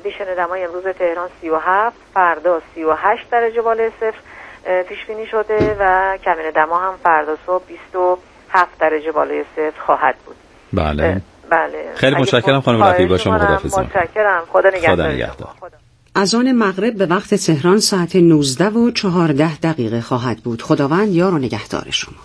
کندیشن دمای امروز تهران 37، فردا 38 درجه بالای صفر پیش بینی شده و کمین دما هم فردا صبح 27 درجه بالای صفر خواهد بود. بله. بله. خیلی متشکرم خانم رفیعی، با شما خداحافظی. متشکرم. خدا نگهدار. اذان مغرب به وقت تهران ساعت 19:14 خواهد بود. خداوند یار و نگهدار شما.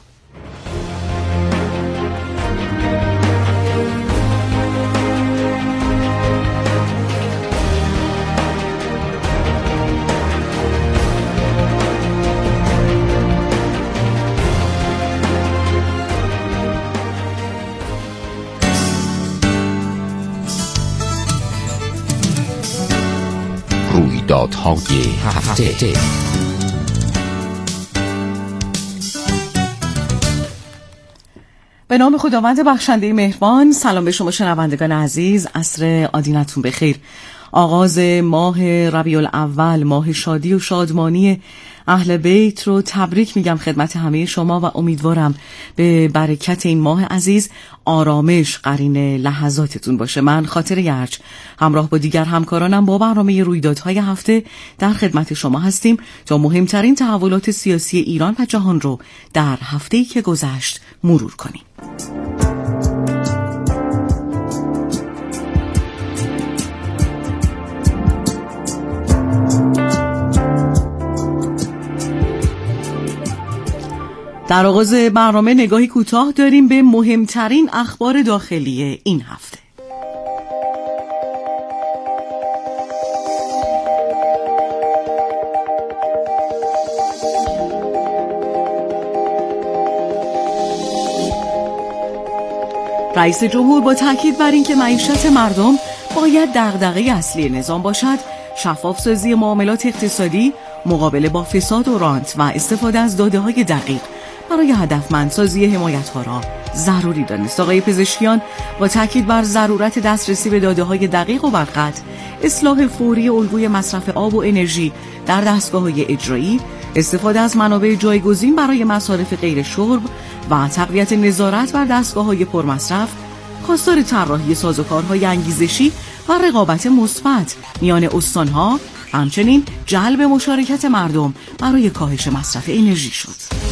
رویدادهای هفته. به نام خداوند بخشنده مهربان. سلام به شما شنوندگان عزیز، عصر آدینتون بخیر. آغاز ماه ربیع الاول، ماه شادی و شادمانی اهل بیت رو تبریک میگم خدمت همه شما و امیدوارم به برکت این ماه عزیز آرامش قرین لحظاتتون باشه. من خاطر یرج همراه با دیگر همکارانم با برنامه رویدادهای هفته در خدمت شما هستیم تا مهمترین تحولات سیاسی ایران و جهان رو در هفته‌ای که گذشت مرور کنیم. در آغاز برنامه نگاهی کوتاه داریم به مهمترین اخبار داخلی این هفته. رئیس جمهور با تاکید بر اینکه معیشت مردم باید دغدغه اصلی نظام باشد، شفاف‌سازی معاملات اقتصادی، مقابله با فساد و رانت و استفاده از داده‌های دقیق برای هدفمندسازی حمایت‌ها را ضروری دانست. آقای پزشکیان با تاکید بر ضرورت دسترسی به داده‌های دقیق و برقط، اصلاح فوری الگوی مصرف آب و انرژی در دستگاه‌های اجرایی، استفاده از منابع جایگزین برای مصارف غیر شرب و تقویت نظارت بر دستگاه‌های پرمصرف، خواستار طراحی سازوکارهای انگیزشی و رقابت مثبت میان استان‌ها، همچنین جلب مشارکت مردم برای کاهش مصرف انرژی شد.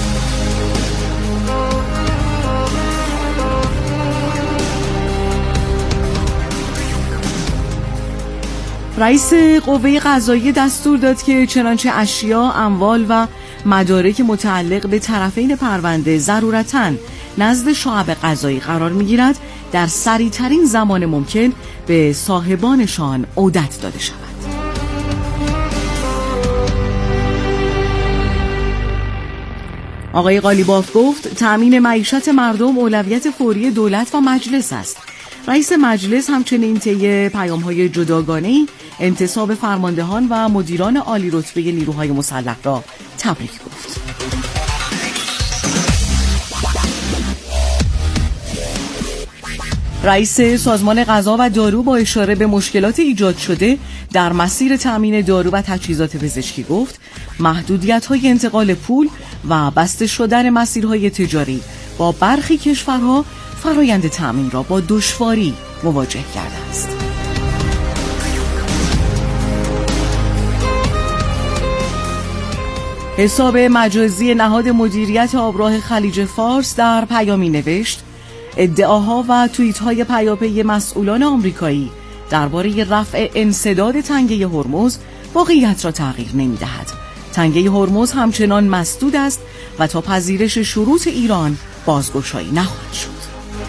رئیس قوه قضاییه دستور داد که چنانچه اشیا، اموال و مدارک متعلق به طرفین پرونده ضرورتاً نزد شعب قضایی قرار می‌گیرد، در سریع‌ترین زمان ممکن به صاحبانشان عودت داده شود. آقای قالیباف گفت تأمین معیشت مردم اولویت فوری دولت و مجلس است. رئیس مجلس همچنین طی پیام‌های جداگانه‌ای انتصاب فرماندهان و مدیران عالی رتبه نیروهای مسلح را تبریک گفت. رئیس سازمان غذا و دارو با اشاره به مشکلات ایجاد شده در مسیر تأمین دارو و تجهیزات پزشکی گفت محدودیت‌های انتقال پول و بسته شدن مسیرهای تجاری با برخی کشورها فرایند تأمین را با دشواری مواجه کرده است. حساب مجازی نهاد مدیریت آبراه خلیج فارس در پیامی نوشت ادعاها و توییت‌های پیاپی مسئولان آمریکایی درباره رفع انسداد تنگه هرمز واقعیت را تغییر نمی‌دهد. تنگه هرمز همچنان مسدود است و تا پذیرش شروط ایران بازگشایی نخواهد شد.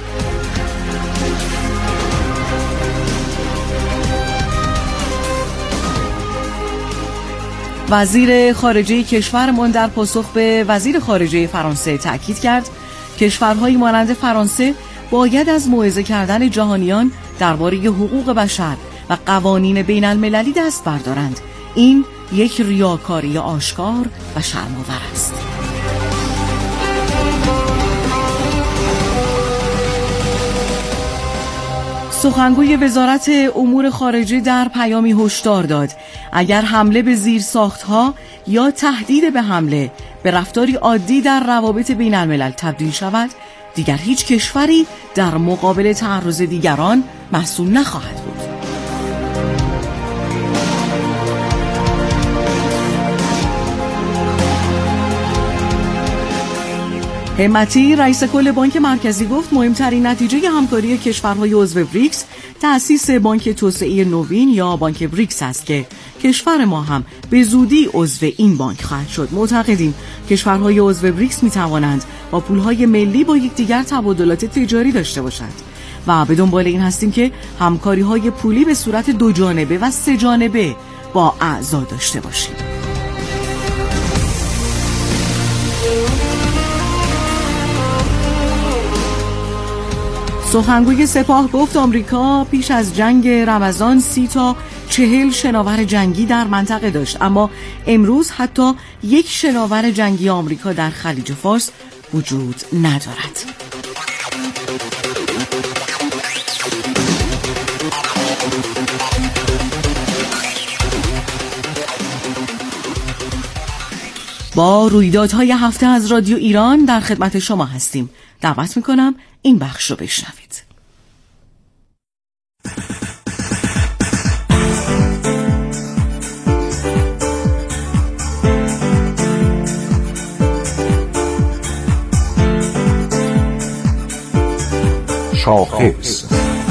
وزیر خارجه کشورمان در پاسخ به وزیر خارجه فرانسه تأکید کرد کشورهایی مانند فرانسه باید از موعظه کردن جهانیان درباره حقوق بشر و قوانین بین المللی دست بردارند. این یک ریاکاری آشکار و شرم‌آور است. سخنگوی وزارت امور خارجه در پیامی هشدار داد اگر حمله به زیرساخت‌ها یا تهدید به حمله به رفتاری عادی در روابط بین الملل تبدیل شود، دیگر هیچ کشوری در مقابل تعرض دیگران مسئول نخواهد بود. همتی رئیس کل بانک مرکزی گفت مهمترین نتیجه همکاری کشورهای عضو بریکس تأسیس بانک توسعه نوین یا بانک بریکس است که کشور ما هم به زودی عضو این بانک خواهد شد. معتقدیم کشورهای عضو بریکس می توانند با پولهای ملی با یکدیگر تبادلات تجاری داشته باشند و به دنبال این هستیم که همکاری‌های پولی به صورت 2 جانبه و 3 جانبه با اعضا داشته باشیم. سخنگوی سپاه گفت آمریکا پیش از جنگ رمضان 30 تا 40 شناور جنگی در منطقه داشت، اما امروز حتی 1 شناور جنگی آمریکا در خلیج فارس وجود ندارد. با رویدادهای هفته از رادیو ایران در خدمت شما هستیم. دعوت میکنم این بخش رو بشنوید. شاخص.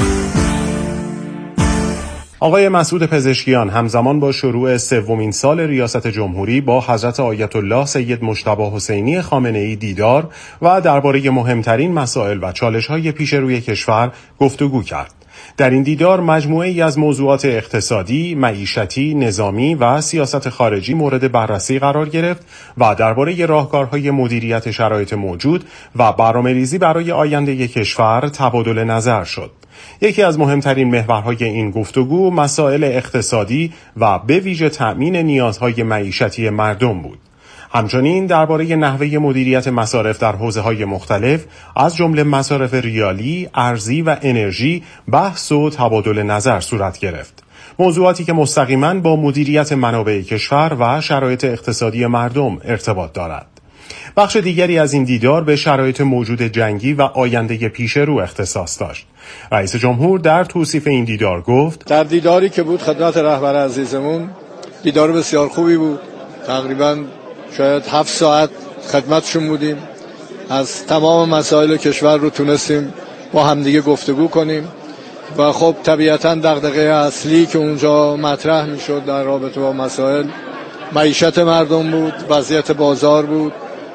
آقای مسعود پزشکیان همزمان با شروع 3مین سال ریاست جمهوری با حضرت آیت الله سید مجتبی حسینی خامنه‌ای دیدار و درباره مهمترین مسائل و چالش‌های پیش روی کشور گفتگو کرد. در این دیدار مجموعه‌ای از موضوعات اقتصادی، معیشتی، نظامی و سیاست خارجی مورد بررسی قرار گرفت و درباره راهکارهای مدیریت شرایط موجود و برنامه‌ریزی برای آینده کشور تبادل نظر شد. یکی از مهمترین محورهای این گفتگو مسائل اقتصادی و به ویژه تأمین نیازهای معیشتی مردم بود. همچنین درباره نحوه مدیریت مصارف در حوزه‌های مختلف از جمله مصارف ریالی، ارزی و انرژی بحث و تبادل نظر صورت گرفت. موضوعاتی که مستقیما با مدیریت منابع کشور و شرایط اقتصادی مردم ارتباط دارد. بخش دیگری از این دیدار به شرایط موجود جنگی و آینده پیش رو اختصاص داشت. رئیس جمهور در توصیف این دیدار گفت: در دیداری که بود خدمت رهبر عزیزمون دیدار بسیار خوبی بود. تقریباً شاید 7 ساعت خدمتشون بودیم. از تمام مسائل کشور رو تونستیم با همدیگه گفتگو کنیم و خب طبیعتاً دغدغه اصلی که اونجا مطرح میشد در رابطه با مسائل معیشت مردم بود، وضعیت بازار بود،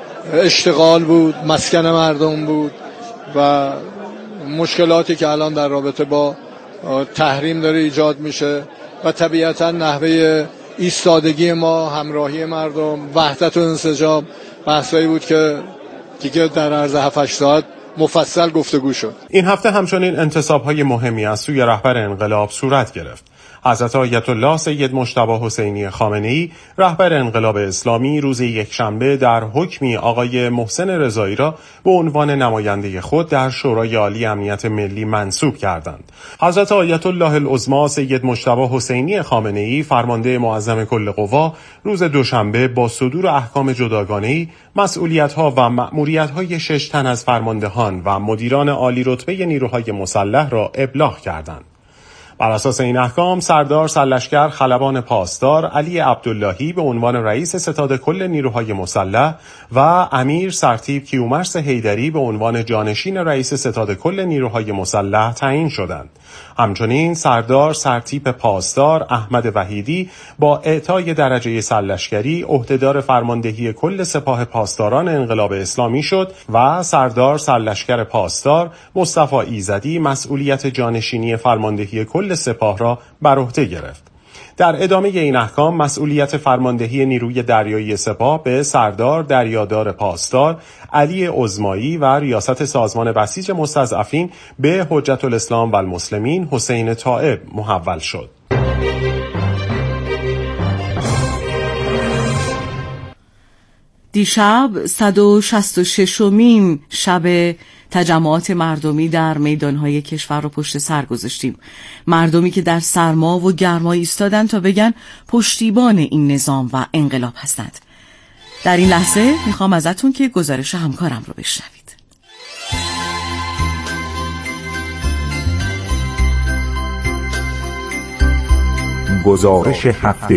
اشتغال بود، مسکن مردم بود و مشکلاتی که الان در رابطه با تحریم داره ایجاد میشه و طبیعتاً نحوه ایستادگی ما، همراهی مردم، وحدت و انسجام بحثایی بود که دیگه در عرض 7-8 ساعت مفصل گفتگو شد. این هفته همچنین انتصاب‌های مهمی از سوی رهبر انقلاب صورت گرفت. حضرت آیت الله سید مجتبی حسینی خامنه‌ای رهبر انقلاب اسلامی روز یکشنبه در حکمی آقای محسن رضایی را به عنوان نماینده خود در شورای عالی امنیت ملی منصوب کردند. حضرت آیت الله العظمی سید مجتبی حسینی خامنه‌ای فرمانده معظم کل قوا روز دوشنبه با صدور احکام جداگانه‌ای مسئولیت‌ها و مأموریت‌های 6 تن از فرماندهان و مدیران عالی رتبه نیروهای مسلح را ابلاغ کردند. بر اساس این احکام سردار سرلشکر خلبان پاسدار علی عبداللهی به عنوان رئیس ستاد کل نیروهای مسلح و امیر سرتیپ کیومرث حیدری به عنوان جانشین رئیس ستاد کل نیروهای مسلح تعیین شدند. همچنین سردار سرتیپ پاسدار احمد وحیدی با اعطای درجه سرلشکری عهدهدار فرماندهی کل سپاه پاسداران انقلاب اسلامی شد و سردار سرلشکر پاسدار مصطفی ایزدی مسئولیت جانشینی فرماندهی کل سپاه را بر عهده گرفت. در ادامه این احکام مسئولیت فرماندهی نیروی دریایی سپاه به سردار دریادار پاسدار علی عظمایی و ریاست سازمان بسیج مستضعفین به حجت الاسلام و المسلمین حسین طائب محول شد. دیشب 166مین شب تجمعات مردمی در میدانهای کشور رو پشت سر گذاشتیم. مردمی که در سرما و گرما ایستادن تا بگن پشتیبان این نظام و انقلاب هستند. در این لحظه میخوام ازتون که گزارش همکارم رو بشنوید. گزارش هفته.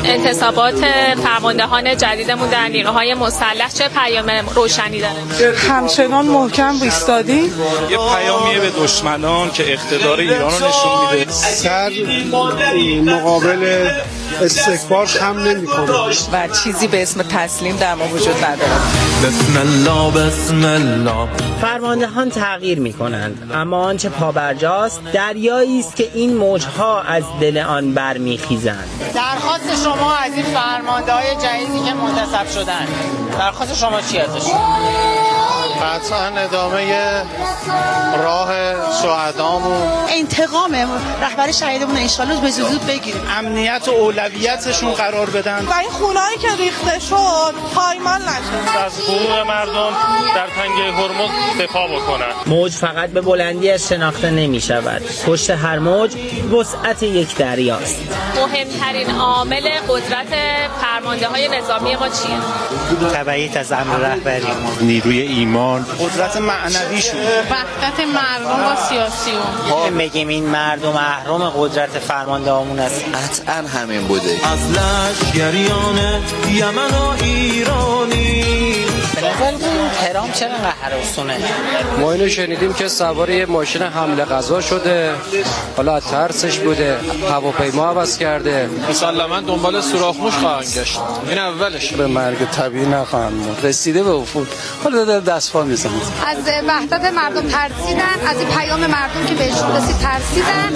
انتصابات فرماندهان جدیدمون در نیروهای مسلح چه پیام روشنی داره؟ همچنان محکم ایستادیم. یه پیامیه به دشمنان که اقتدار ایران رو نشون میده. سر مقابل استکبار خم نمی‌کنه و چیزی به اسم تسلیم در ما وجود نداره. بسم الله بسم الله. فرماندهان تغییر می‌کنند، اما آنچه پابرجاست دریایی است که این موج‌ها از دل آن برمیخیزند. درخواست شما از این فرمانده‌های جدیدی که منتصب شدن، درخواست شما چی ازش؟ قطعاً ادامه راه شهدامون، انتقام رهبر شهیدمون ان شاءالله به زودی بگیریم، امنیت و اولویتشون قرار بدن و این خونه‌ای که ریخته شد پایمال نشه. از حقوق مردم در تنگه هرمز دفاع بکنن. موج فقط به بلندی از شناخته نمی‌شود. پشت هر موج وسعت یک دریاست. مهمترین عامل قدرت فرمانده‌های نظامی ما چیه؟ تبعیت از امر رهبری، نیروی ایمان، قدرت معنویشون، وحدت مردم با سیاسیون. میگیم این مردم اهرم قدرت فرماندهامون است. قطعاً همین بوده. از لشگریان یمن و ایرانی. به نظر تهران چرا انقدر هراسونه؟ ما اینو شنیدیم که سوار یه ماشین حمل غذا شده، حالا از ترسش بوده هواپیما عوض کرده. مسلماً دنبال سوراخ‌موش خواهند گشت. این اولش. به مرگ طبیعی نخواهند مرد. رسیده به افول. حالا دست‌پا میزنن. از وحدت مردم ترسیدن، از این پیام مردم که بهشون رسید ترسیدن.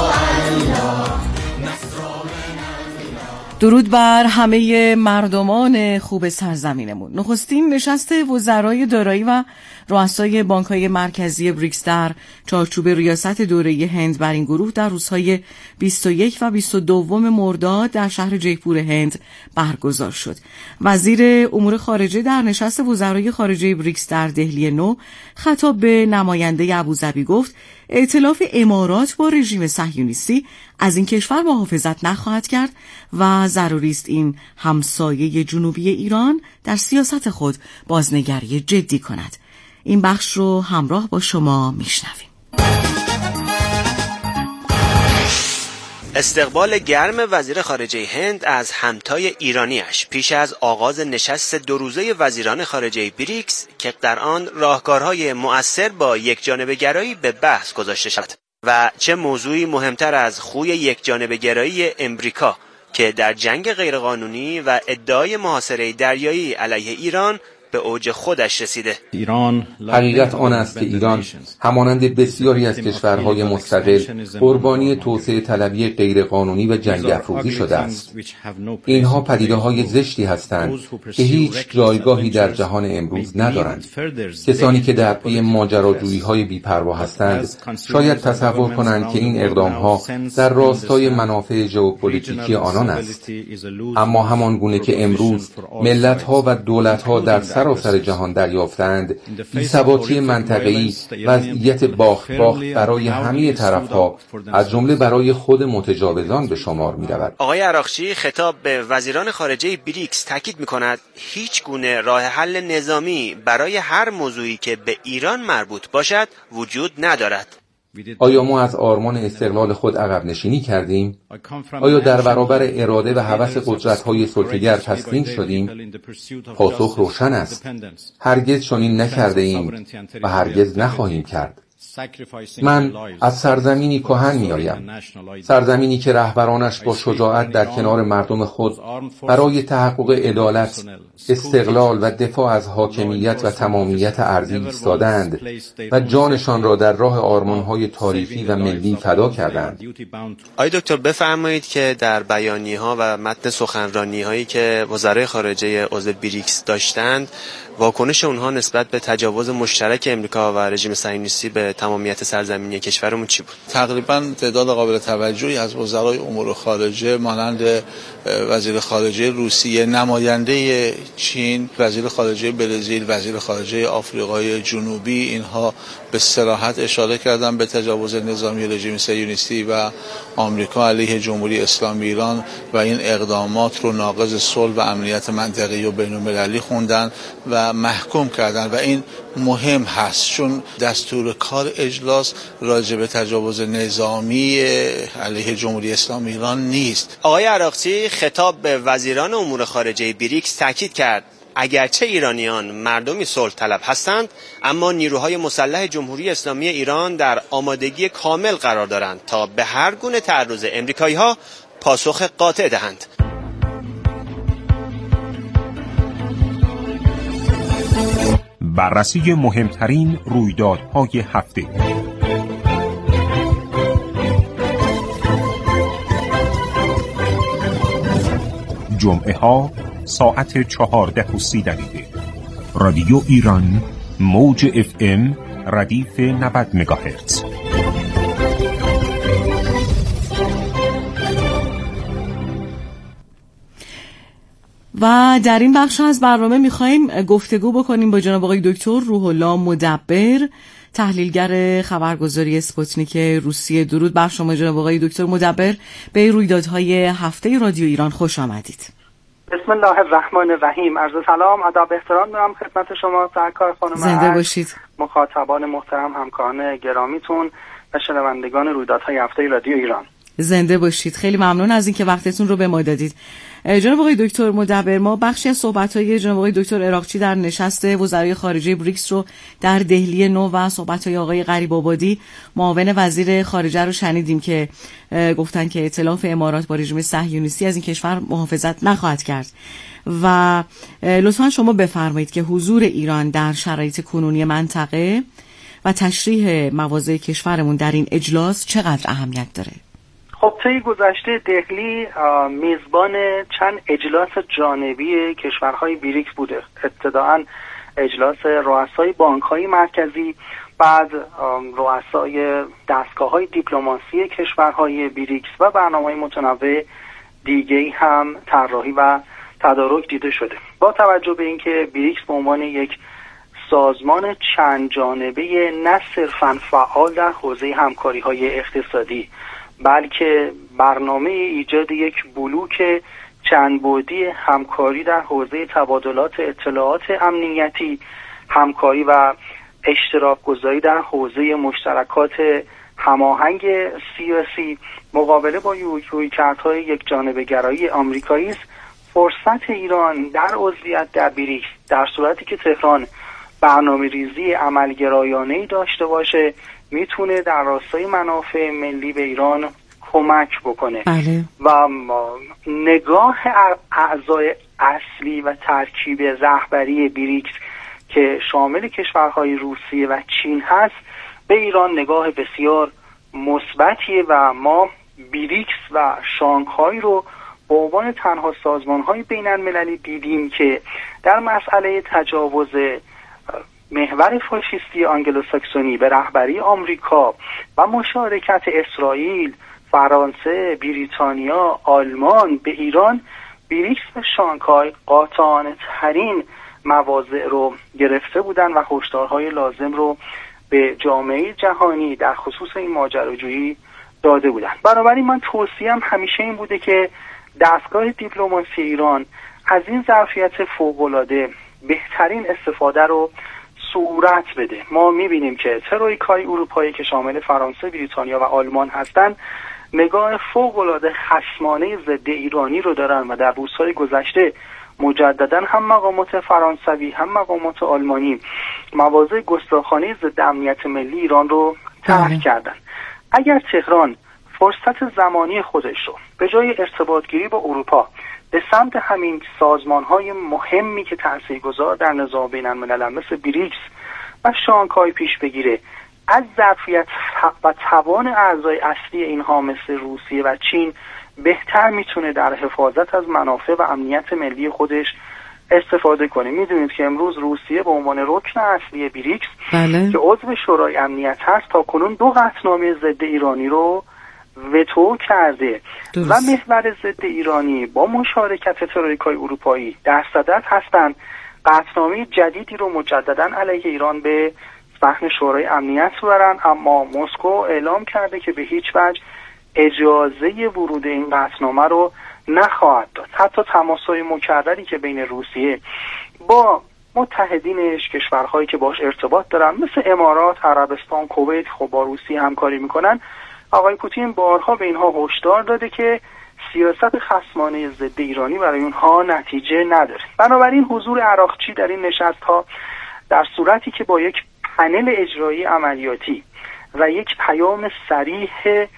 درود بر همه مردمان خوب سرزمینمون. نخستین نشست وزرای دارایی و رؤسای بانک‌های مرکزی بریکس در چارچوب ریاست دوره هند بر این گروه در روزهای 21 و 22 مرداد در شهر جیپور هند برگزار شد. وزیر امور خارجه در نشست وزرای خارجه بریکس در دهلی نو خطاب به نماینده ابوظبی گفت ائتلاف امارات با رژیم صهیونیستی از این کشور محافظت نخواهد کرد و ضروری است این همسایه جنوبی ایران در سیاست خود بازنگری جدی کند. این بخش رو همراه با شما میشنویم. استقبال گرم وزیر خارجه هند از همتای ایرانیش پیش از آغاز نشست 2 روزه وزیران خارجه بریکس که در آن راهکارهای مؤثر با یکجانبه‌گرایی به بحث گذاشته شد و چه موضوعی مهمتر از خوی یکجانبه‌گرایی امریکا که در جنگ غیرقانونی و ادعای محاصره دریایی علیه ایران به اوج خودش رسیده. حقیقت آن است که ایران همانند بسیاری از کشورهای مستقل قربانی توسعه طلبی غیرقانونی و جنگ افروزی شده است. اینها پدیده‌های زشتی هستند که هیچ جایگاهی در جهان امروز ندارند. کسانی که در پی ماجراجویی‌های بی‌پروا هستند شاید تصور کنند که این اقدام‌ها در راستای منافع ژئوپلیتیکی آنان است. اما همان گونه که امروز ملت‌ها و دولت‌ها در سراسر جهان دریافتند بی‌ثباتی منطقه‌ای وضعیت باخت برای همه طرف‌ها از جمله برای خود متجاوزان به شمار می‌رود. آقای عراقچی خطاب به وزیران خارجه بریکس تاکید می‌کند هیچ گونه راه حل نظامی برای هر موضوعی که به ایران مربوط باشد وجود ندارد. آیا ما از آرمان استقلال خود عقب نشینی کردیم؟ آیا در برابر اراده و هوس قدرت‌های سلطه‌گر تسلیم شدیم؟ پاسخ روشن است. هرگز چنین نکرده ایم و هرگز نخواهیم کرد. من از سرزمینی کهن می‌آیم، سرزمینی که رهبرانش با شجاعت در کنار مردم خود برای تحقق عدالت، استقلال و دفاع از حاکمیت و تمامیت ارضی ایستادند و جانشان را در راه آرمان‌های تاریخی و ملی فدا کردند. آقای دکتر بفرمایید که در بیانیه‌ها و متن سخنرانی‌هایی که وزرای خارجه عضو بریکس داشتند واکنش اونها نسبت به تجاوز مشترک امریکا و رژیم صهیونیستی به تمامیت سرزمینی کشورمون چی بود؟ تقریبا تعداد قابل توجهی از وزرای امور خارجه مانند وزیر خارجه روسیه، نماینده چین، وزیر خارجه برزیل، وزیر خارجه آفریقای جنوبی، اینها به صراحت اشاره کردن به تجاوز نظامی رژیم صهیونیستی و آمریکا علیه جمهوری اسلامی ایران و این اقدامات رو ناقض صلح و امنیت منطقه‌ای و بین‌المللی خوندن و محکوم کردن و این مهم هست، چون دستور کار اجلاس راجع به تجاوز نظامی علیه جمهوری اسلامی ایران نیست. آقای عراقچی خطاب به وزیران امور خارجه بریکس تاکید کرد اگرچه ایرانیان مردمی صلح طلب هستند، اما نیروهای مسلح جمهوری اسلامی ایران در آمادگی کامل قرار دارند تا به هر گونه تعرض امریکایی‌ها پاسخ قاطع دهند. بررسی مهمترین رویدادهای هفته. جمعه ها ساعت 14:30. رادیو ایران موج FM ردیف 90 مگاهرتز. و در این بخش از برنامه می‌خوایم گفتگو بکنیم با جناب آقای دکتر روح الله مدبر، تحلیلگر خبرگزاری اسپوتنیک روسیه. درود بر شما جناب آقای دکتر مدبر، به رویدادهای هفته رادیو ایران خوش آمدید. بسم الله الرحمن الرحیم. عرض سلام، ادب، احترام دارم خدمت شما سرکار خانم، زنده باشید. مخاطبان محترم، همکاران گرامیتون و شنوندگان رویدادهای هفته رادیو ایران، زنده باشید. خیلی ممنون از اینکه وقتتون رو به ما دادید. جناب آقای دکتر مدبر، ما بخشی از صحبت‌های جناب آقای دکتر عراقچی در نشست وزرای خارجه بریکس رو در دهلی نو و صحبت‌های آقای غریب‌آبادی معاون وزیر خارجه رو شنیدیم که گفتن که ائتلاف امارات با رژیم صهیونیستی از این کشور محافظت نخواهد کرد و لطفاً شما بفرمایید که حضور ایران در شرایط کنونی منطقه و تشریح مواضع کشورمون در این اجلاس چقدر اهمیت داره؟ خب طی گذشته دهلی میزبان چند اجلاس جانبی کشورهای بریکس بوده. ابتداءً اجلاس رؤسای بانک‌های مرکزی، بعد رؤسای دستگاه‌های دیپلماسی کشورهای بریکس و برنامه‌های متنوع دیگه‌ای هم طراحی و تدارک دیده شده. با توجه به اینکه بریکس به عنوان یک سازمان چند جانبه نه صرفاً فعال در حوزه همکاری‌های اقتصادی، بلکه برنامه ایجاد یک بلوک چند بعدی همکاری در حوزه تبادلات اطلاعات امنیتی، همکاری و اشتراک گذاری در حوزه مشترکات هماهنگ سیاسی، مقابله با رویکردهای یک جانبه گرایی آمریکایی است. فرصت ایران در عضویت در بریکس در صورتی که تهران برنامه ریزی عملگرایانه‌ای داشته باشه میتونه در راستای منافع ملی به ایران کمک بکنه. بله. و نگاه اعضای اصلی و ترکیب رهبری بریکس که شامل کشورهای روسیه و چین هست به ایران نگاه بسیار مثبتیه و ما بریکس و شانگهای رو به عنوان تنها سازمان‌های بین‌المللی دیدیم که در مسئله تجاوز محور فاشیستی آنگلوساکسونی به رهبری آمریکا و مشارکت اسرائیل، فرانسه، بریتانیا، آلمان به ایران، بریکس و شانگهای قاطعانه ترین مواضع رو گرفته بودن و هشدارهای لازم رو به جامعه جهانی در خصوص این ماجراجویی داده بودن. بنابراین من توصیه‌ام همیشه این بوده که دستگاه دیپلماسی ایران از این ظرفیت فوق‌العاده بهترین استفاده رو صورت بده. ما می‌بینیم که ترویکای اروپایی که شامل فرانسه، بریتانیا و آلمان هستند نگاه فوق‌العاده خصمانه ضد ایرانی رو دارن و در روزهای گذشته مجددا هم مقامات فرانسوی هم مقامات آلمانی مواضع گستاخانه ضد امنیت ملی ایران رو طرح کردن. اگر تهران فرصت زمانی خودش رو به جای ارتباطگیری با اروپا به سمت همین سازمان‌های مهمی که تاثیرگذار در نظام بین‌الملل مثل بریکس و شانگهای پیش بگیره، از ظرفیت و توان اعضای اصلی اینها مثل روسیه و چین بهتر میتونه در حفاظت از منافع و امنیت ملی خودش استفاده کنه. میدونید که امروز روسیه به عنوان رکن اصلی بریکس که عضو شورای امنیت هست تا کنون 2 قطعنامه ضد ایرانی رو وتو کرده و محور ضد ایرانی با مشارکت ترویکای اروپایی در صدد هستند قطعنامه جدیدی رو مجددا علیه ایران به صحن شورای امنیت ببرن، اما مسکو اعلام کرده که به هیچ وجه اجازه ورود این قطعنامه رو نخواهد داد. حتی تماس‌های مکرری که بین روسیه با متحدینش، کشورهایی که باش ارتباط دارن مثل امارات، عربستان، کویت، خب با روسیه همکاری میکنن. آقای پوتین بارها به اینها هشدار داده که سیاست خصمانه ضد ایرانی برای اونها نتیجه نداره. بنابراین حضور عراقچی در این نشست‌ها در صورتی که با یک پنل اجرایی عملیاتی و یک پیام صریح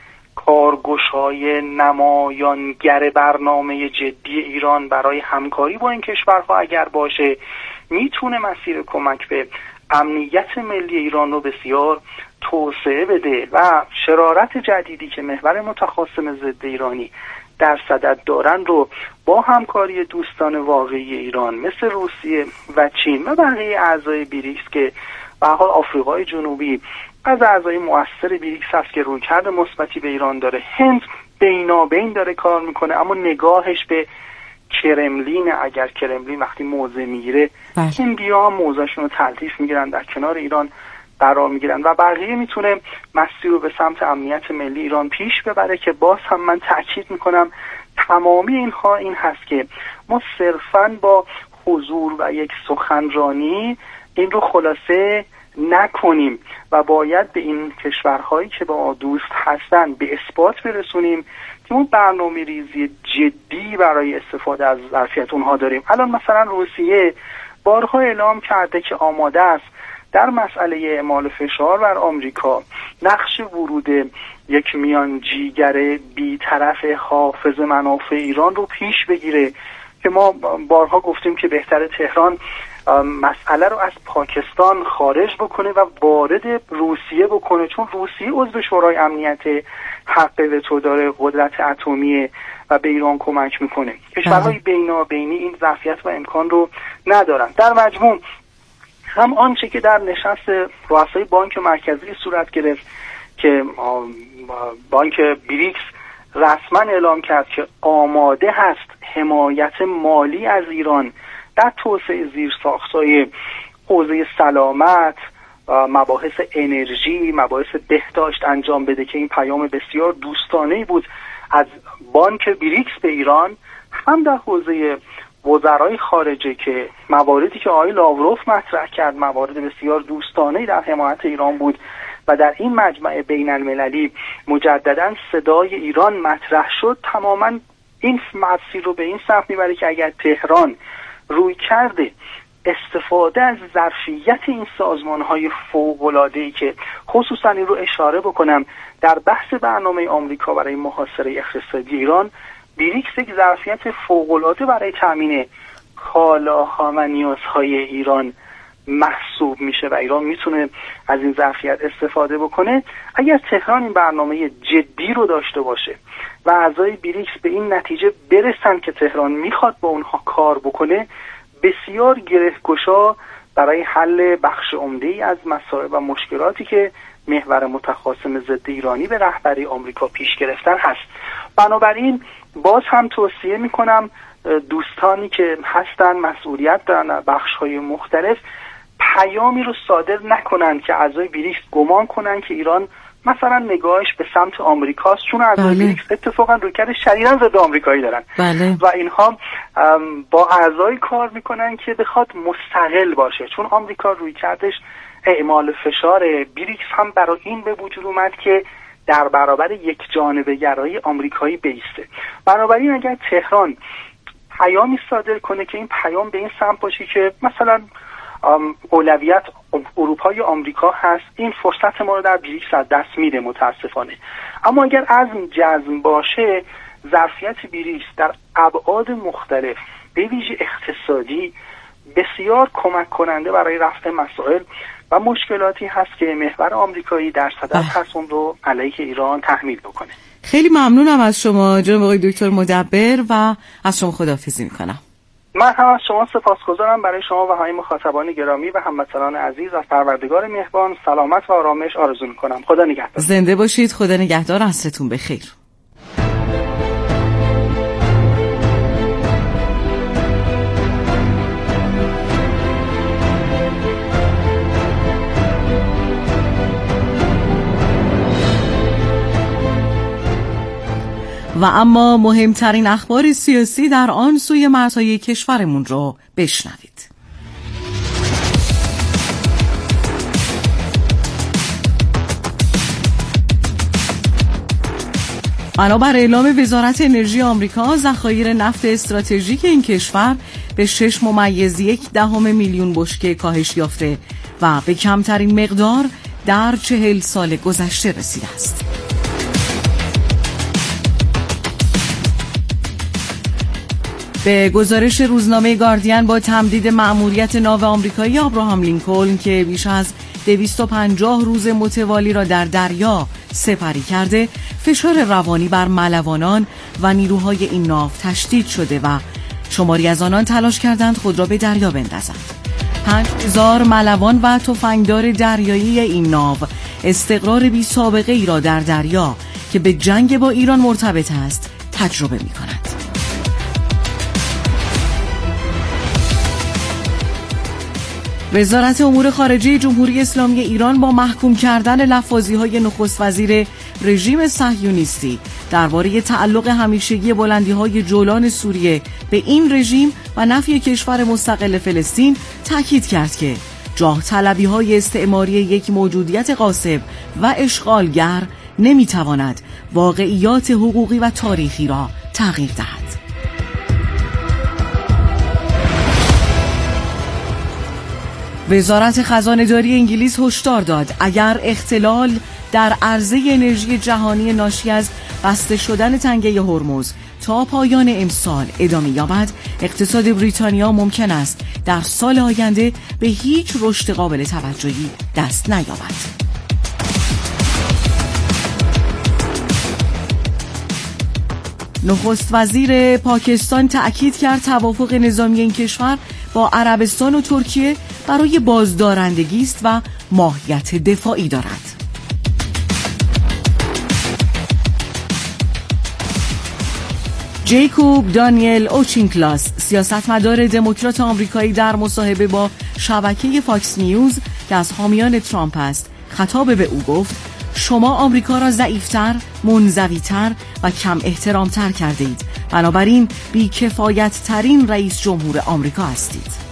کارگشای نمایانگر برنامه جدی ایران برای همکاری با این کشورها اگر باشه، میتونه مسیر کمک به امنیت ملی ایران رو بسیار توسعه بده و شرارت جدیدی که محور متخاصم ضد ایرانی در صدد دارن رو با همکاری دوستان واقعی ایران مثل روسیه و چین و بقیه اعضای بریکس که به هر حال آفریقای جنوبی از اعضای مؤثر بریکس هست که رویکرد مثبتی به ایران داره، هند بینابین داره کار میکنه اما نگاهش به کرملین. اگر کرملین وقتی موضع میگیره هندی‌ها هم موضعشون رو تلطیف میگیرن، در کنار ایران قرار میگیرن و بقیه میتونه مسیر رو به سمت امنیت ملی ایران پیش ببره که باز هم من تاکید میکنم تمامی اینها این هست که ما صرفاً با حضور و یک سخنرانی این رو خلاصه نکنیم و باید به این کشورهایی که با دوست هستن به اثبات برسونیم که اون برنامه ریزی جدی برای استفاده از ظرفیت اونها داریم. الان مثلا روسیه بارها اعلام کرده که آماده است در مسئله اعمال فشار بر آمریکا نقش ورود یک میانجیگر بی‌طرف حافظ منافع ایران رو پیش بگیره که ما بارها گفتیم که بهتره تهران مسئله رو از پاکستان خارج بکنه و وارد روسیه بکنه، چون روسیه عضو شورای امنیت حق وتو داره، قدرت اتمی و به ایران کمک میکنه. کشورهای بینابینی این ظرفیت و امکان رو ندارن. در مجموع هم آنچه که در نشست رؤسای بانک مرکزی صورت گرفت که بانک بریکس رسما اعلام کرد که آماده هست حمایت مالی از ایران در توسعه زیرساخت‌های حوزه سلامت، مباحث انرژی، مباحث بهداشت انجام بده که این پیام بسیار دوستانه‌ای بود از بانک بریکس به ایران، هم در حوزه وزرای خارجه که مواردی که آقای لاوروف مطرح کرد موارد بسیار دوستانه‌ای در حمایت ایران بود و در این مجمع بین المللی مجددا صدای ایران مطرح شد. تماما این مسیر رو به این سمت میبره که اگر تهران روی کرده استفاده از ظرفیت این سازمان‌های فوق‌العاده‌ای که خصوصا این رو اشاره بکنم در بحث برنامه آمریکا برای محاصره اقتصادی ایران، بریکس یک ظرفیت فوق‌العاده برای تامین کالاها و نیازهای ایران محسوب میشه و ایران میتونه از این ظرفیت استفاده بکنه. اگر تهران این برنامه جدی رو داشته باشه و اعضای بریکس به این نتیجه برسن که تهران میخواد با اونها کار بکنه، بسیار گره‌گشا برای حل بخش عمده‌ای از مسائل و مشکلاتی که محور متخاصم ضد ایرانی به رهبری آمریکا پیش گرفتن هست. بنابراین باز هم توصیه میکنم دوستانی که هستن مسئولیت دارن در بخش‌های مختلف پیامی رو صادر نکنن که اعضای بریکس گمان کنن که ایران مثلا نگاهش به سمت آمریکاست، چون اعضای بریکس اتفاقا رویکرد شدیداً ضد آمریکایی دارن و اینها با اعضای کار میکنن که بخواد مستقل باشه، چون آمریکا رویکردش اعمال فشار، بریکس هم برای این به وجود اومد که در برابر یک جانبه گرایی آمریکایی بیسته. بنابراین اگر تهران پیامی صادر کنه که این پیام به این سمت باشه که مثلا اولویت اروپا یا آمریکا هست، این فرصت ما رو در بریکس از دست میده متاسفانه. اما اگر عزم جزم باشه، ظرفیت بریکس در ابعاد مختلف به ویژه اقتصادی بسیار کمک کننده برای رفع مسائل و مشکلاتی هست که محور آمریکایی در صدد هست اون رو علیه ایران تحمیل بکنه. خیلی ممنونم از شما جناب آقای دکتر مدبر و از شما خداحافظی میکنم. من هم از شما سپاسگزارم. برای شما و همه مخاطبان گرامی و هموطنان عزیز از پروردگار مهربان سلامت و آرامش آرزو میکنم. خدا نگهدار. زنده باشید. خدا نگهدار. عصرتون بخیر. و اما مهمترین اخبار سیاسی در آن سوی مرزهای کشورمون رو بشنوید. بنابر اعلام وزارت انرژی آمریکا، ذخایر نفت استراتژیک این کشور به 6.1 میلیون بشکه کاهش یافته و به کمترین مقدار در 40 سال گذشته رسیده است. به گزارش روزنامه گاردین، با تمدید مأموریت ناو آمریکایی آبراهام لینکلن که بیش از 250 روز متوالی را در دریا سپری کرده، فشار روانی بر ملوانان و نیروهای این ناو تشدید شده و شماری از آنان تلاش کردند خود را به دریا بندازند. 5000 ملوان و تفنگدار دریایی این ناو استقرار بی سابقه ای را در دریا که به جنگ با ایران مرتبط است تجربه می کند. وزارت امور خارجه جمهوری اسلامی ایران با محکوم کردن لفاظی‌های نخست وزیر رژیم صهیونیستی درباره تعلق همیشگی بلندی‌های جولان سوریه به این رژیم و نفی کشور مستقل فلسطین تاکید کرد که جاه طلبی‌های استعماری یک موجودیت غاصب و اشغالگر نمی‌تواند واقعیات حقوقی و تاریخی را تغییر دهد. وزارت خزانه‌داری انگلیس هشدار داد اگر اختلال در عرضه انرژی جهانی ناشی از بسته شدن تنگه هرمز تا پایان امسال ادامه یابد، اقتصاد بریتانیا ممکن است در سال آینده به هیچ رشد قابل توجهی دست نیابد. نخست وزیر پاکستان تأکید کرد توافق نظامی این کشور با عربستان و ترکیه برای بازدارندگی است و ماهیت دفاعی دارد. جیکوب دانیل اوچینکلاس، سیاستمدار دموکرات آمریکایی، در مصاحبه با شبکه فاکس نیوز که از حامیان ترامپ است خطاب به او گفت: شما آمریکا را ضعیفتر، منزویتر و کم احترامتر کرده اید، بنابراین بی‌کفایت ترین رئیس جمهور آمریکا هستید.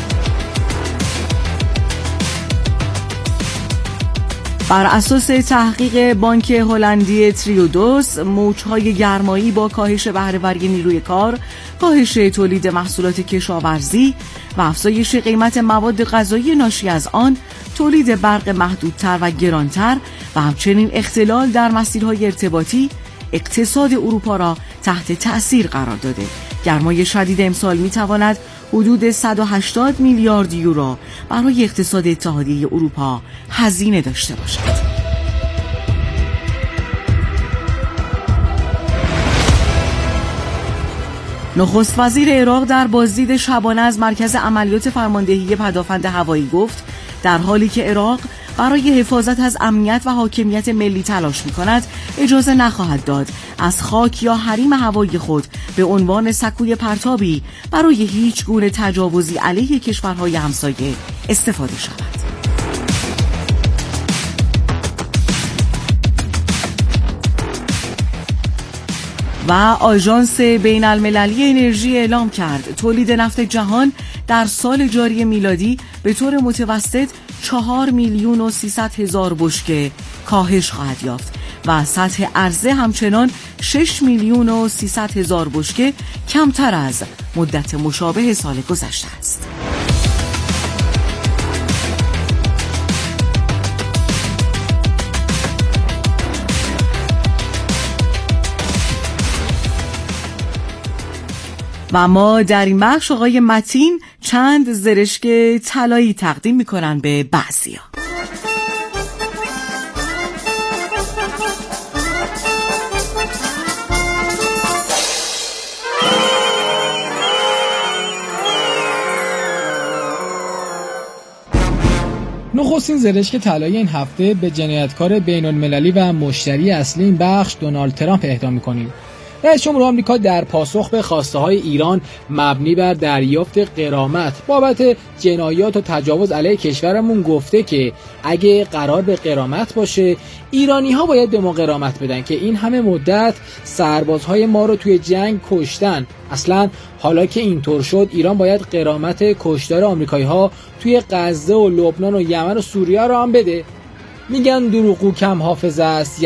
بر اساس تحقیق بانک هلندی تریودوس، موج‌های گرمایی با کاهش بهره‌وری نیروی کار، کاهش تولید محصولات کشاورزی و افزایش قیمت مواد غذایی ناشی از آن، تولید برق محدودتر و گرانتر و همچنین اختلال در مسیرهای ارتباطی اقتصاد اروپا را تحت تأثیر قرار داده. گرمای شدید امسال می‌تواند حدود 180 میلیارد یورو برای اقتصاد اتحادیه اروپا هزینه داشته باشد. نخست وزیر عراق در بازدید شبانه از مرکز عملیات فرماندهی پدافند هوایی گفت در حالی که عراق برای حفاظت از امنیت و حاکمیت ملی تلاش می‌کند، اجازه نخواهد داد از خاک یا حریم هوایی خود به عنوان سکوی پرتابی برای هیچ گونه تجاوزی علیه کشورهای همسایه استفاده شود. و آژانس بین المللی انرژی اعلام کرد تولید نفت جهان در سال جاری میلادی به طور متوسط 4,300,000 بشکه کاهش خواهد یافت و سطح عرضه همچنان 6,300,000 بشکه کمتر از مدت مشابه سال گذشته است. و ما در این بخش آقای متین چند زرشک طلایی تقدیم میکنن به بعضیا. نخستین زرشک طلایی این هفته به جنایتکار بین‌المللی و مشتری اصلی این بخش دونالد ترامپ اهدا می‌کنیم. رئیس جمهور آمریکا در پاسخ به خواسته‌های ایران مبنی بر دریافت غرامت بابت جنایات و تجاوز علیه کشورمون گفته که اگه قرار به غرامت باشه، ایرانی‌ها باید به ما غرامت بدن که این همه مدت سربازهای ما رو توی جنگ کشتن. اصلا حالا که اینطور شد، ایران باید غرامت کشتار آمریکایی‌ها توی غزه و لبنان و یمن و سوریه رو هم بده. میگن دروغگو کم حافظه است.